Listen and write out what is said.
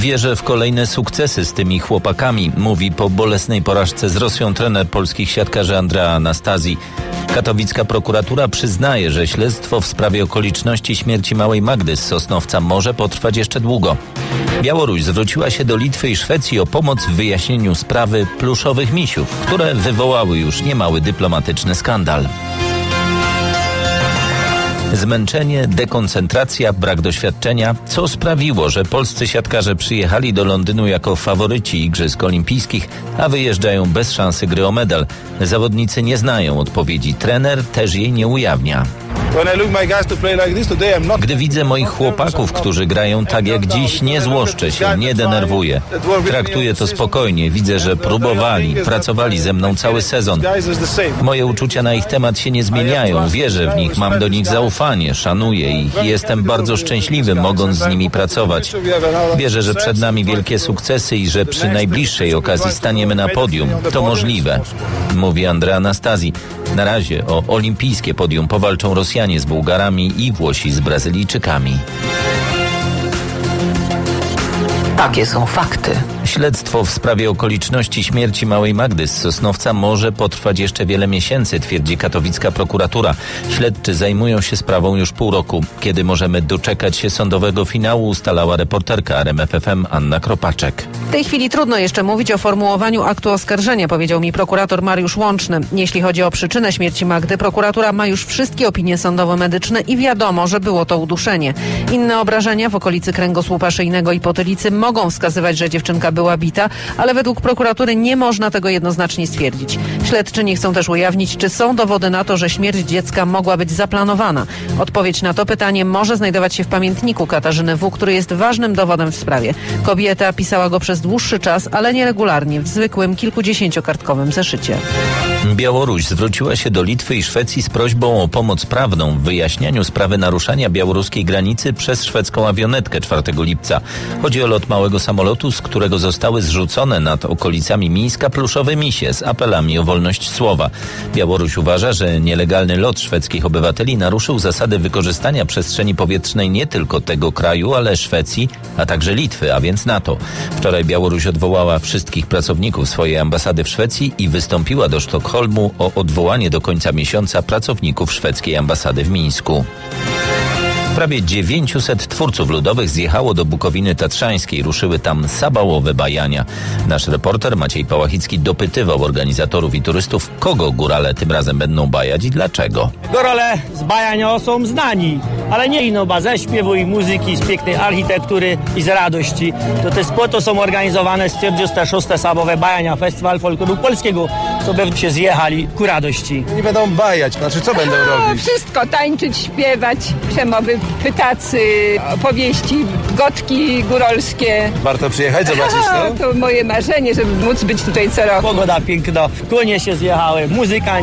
Wierzę w kolejne sukcesy z tymi chłopakami, mówi po bolesnej porażce z Rosją trener polskich siatkarzy Andrea Anastazji. Katowicka prokuratura przyznaje, że śledztwo w sprawie okoliczności śmierci małej Magdy z Sosnowca może potrwać jeszcze długo. Białoruś zwróciła się do Litwy i Szwecji o pomoc w wyjaśnieniu sprawy pluszowych misiów, które wywołały już niemały dyplomatyczny skandal. Zmęczenie, dekoncentracja, brak doświadczenia, co sprawiło, że polscy siatkarze przyjechali do Londynu jako faworyci Igrzysk Olimpijskich, a wyjeżdżają bez szansy gry o medal. Zawodnicy nie znają odpowiedzi, trener też jej nie ujawnia. Gdy widzę moich chłopaków, którzy grają tak jak dziś, nie złoszczę się, nie denerwuję. Traktuję to spokojnie, widzę, że próbowali, pracowali ze mną cały sezon. Moje uczucia na ich temat się nie zmieniają, wierzę w nich, mam do nich zaufanie, szanuję ich i jestem bardzo szczęśliwy, mogąc z nimi pracować. Wierzę, że przed nami wielkie sukcesy i że przy najbliższej okazji staniemy na podium. To możliwe, mówi Andrea Anastazji. Na razie o olimpijskie podium powalczą Rosjanie z Bułgarami i Włosi z Brazylijczykami. Takie są fakty. Śledztwo w sprawie okoliczności śmierci małej Magdy z Sosnowca może potrwać jeszcze wiele miesięcy, twierdzi katowicka prokuratura. Śledczy zajmują się sprawą już pół roku. Kiedy możemy doczekać się sądowego finału, ustalała reporterka RMF FM Anna Kropaczek. W tej chwili trudno jeszcze mówić o formułowaniu aktu oskarżenia, powiedział mi prokurator Mariusz Łączny. Jeśli chodzi o przyczynę śmierci Magdy, prokuratura ma już wszystkie opinie sądowo-medyczne i wiadomo, że było to uduszenie. Inne obrażenia w okolicy kręgosłupa szyjnego i potylicy mogą wskazywać, że dziewczynka była bita, ale według prokuratury nie można tego jednoznacznie stwierdzić. Śledczy nie chcą też ujawnić, czy są dowody na to, że śmierć dziecka mogła być zaplanowana. Odpowiedź na to pytanie może znajdować się w pamiętniku Katarzyny W., który jest ważnym dowodem w sprawie. Kobieta pisała go przez dłuższy czas, ale nieregularnie, w zwykłym kilkudziesięciokartkowym zeszycie. Białoruś zwróciła się do Litwy i Szwecji z prośbą o pomoc prawną w wyjaśnianiu sprawy naruszania białoruskiej granicy przez szwedzką awionetkę 4 lipca. Chodzi o lot małego samolotu, z którego zostały zrzucone nad okolicami Mińska pluszowe misie z apelami o wolność słowa. Białoruś uważa, że nielegalny lot szwedzkich obywateli naruszył zasady wykorzystania przestrzeni powietrznej nie tylko tego kraju, ale Szwecji, a także Litwy, a więc NATO. Wczoraj Białoruś odwołała wszystkich pracowników swojej ambasady w Szwecji i wystąpiła do Sztokholmu o odwołanie do końca miesiąca pracowników szwedzkiej ambasady w Mińsku. Prawie 900 twórców ludowych zjechało do Bukowiny Tatrzańskiej. Ruszyły tam sabałowe bajania. Nasz reporter Maciej Pałachicki dopytywał organizatorów i turystów, kogo górale tym razem będą bajać i dlaczego. Górale z bajania są znani, ale nie ino ze śpiewu i muzyki, z pięknej architektury i z radości. Po to są organizowane 46. sabałowe bajania, festiwal folkloru polskiego, co by się zjechali ku radości. Nie będą bajać, znaczy co będą robić? Wszystko, tańczyć, śpiewać, przemowy, pytacy, opowieści, gotki góralskie. Warto przyjechać, zobaczyć to? To moje marzenie, żeby móc być tutaj co roku. Pogoda piękna, konie się zjechały, muzyka